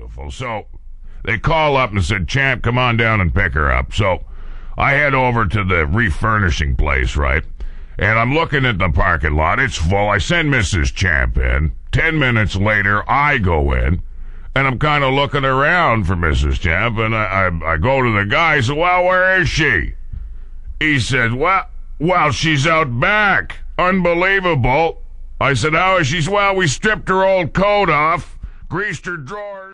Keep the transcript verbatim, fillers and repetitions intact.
beautiful. So they call up and said, Champ, come on down and pick her up. So I head over to the refurnishing place, right? And I'm looking at the parking lot. It's full. I send Missus Champ in. Ten minutes later, I go in. And I'm kind of looking around for Missus Champ. And I, I, I go to the guy. I said, well, where is she? He said, well, well, she's out back. Unbelievable. I said, how is she? Well, we stripped her old coat off, greased her drawers.